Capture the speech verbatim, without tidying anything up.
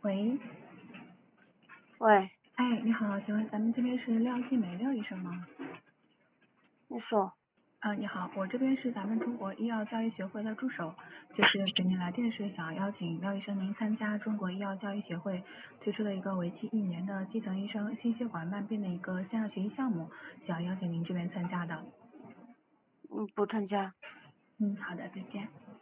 喂， 喂， 哎，你好，请问咱们这边是廖继美廖医生吗？ 你说， 啊，你好，我这边是咱们中国医药教育协会的助手，就是给您来电是想邀请廖医生您参加中国医药教育协会推出的一个为期一年的基层医生心血管慢病的一个线上学习项目，想邀请您这边参加的。 嗯，不参加。 嗯，好的，再见。